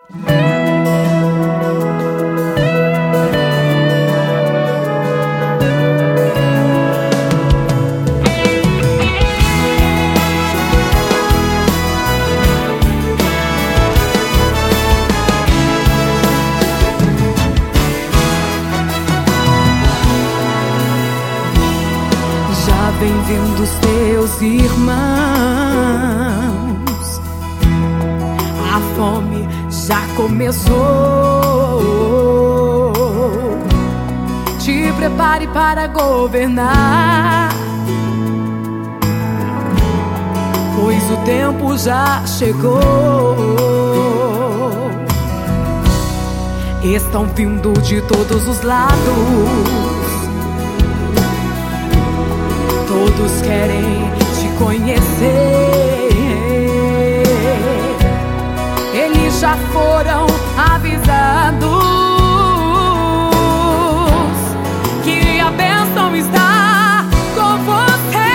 Vem vindo os teus irmãos, a fome já começou. Te prepare para governar, pois o tempo já chegou. Estão vindo de todos os lados, todos querem te conhecer. Eles já foram avisados que a bênção está com você.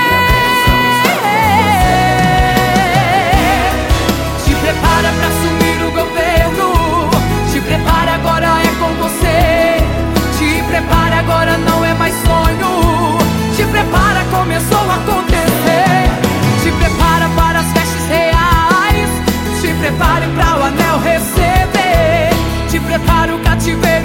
Te prepara para assumir o governo. Te prepara, agora é com você. Te prepara, agora não é mais sonho. Te prepara, começou a acontecer. Te prepara para as vestes reais. Te prepare para o anel receber. Te prepara, o cativeiro